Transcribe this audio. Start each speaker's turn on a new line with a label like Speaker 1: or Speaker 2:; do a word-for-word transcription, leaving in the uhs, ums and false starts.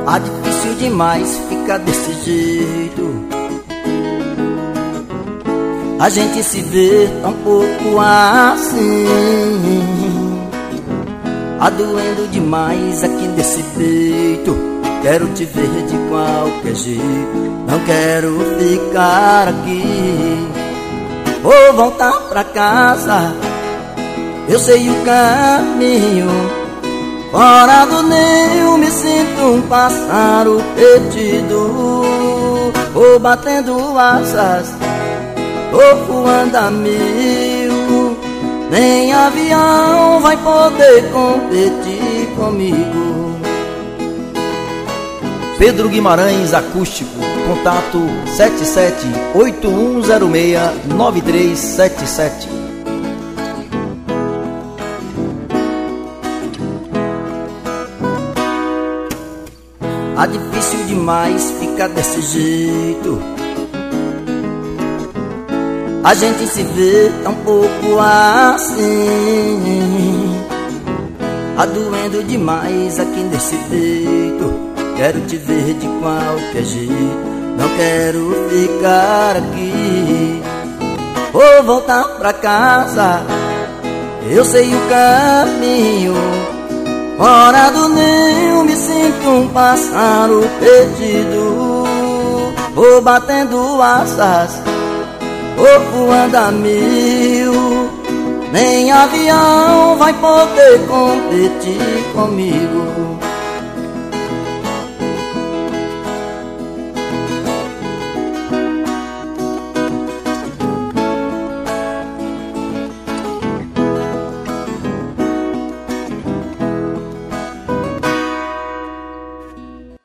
Speaker 1: Ah, difícil demais ficar desse jeito. A gente se vê tão pouco assim. Ah, doendo demais aqui nesse peito. Quero te ver de qualquer jeito. Não quero ficar aqui. Vou voltar pra casa. Eu sei o caminho. Fora do ninho me sinto um pássaro perdido. Vou batendo asas, tô voando a mil. Nem avião vai poder competir comigo.
Speaker 2: Pedro Guimarães Acústico. Contato sete sete oito um zero seis nove três sete sete.
Speaker 1: Ah, difícil demais ficar desse jeito. A gente se vê tão pouco assim. Ah, doendo demais aqui nesse peito. Quero te ver de qualquer jeito. Não quero ficar aqui. Vou voltar pra casa. Eu sei o caminho. Fora do ninho me sinto um pássaro perdido. Vou batendo asas, vou voando a mil. Nem avião vai poder competir comigo.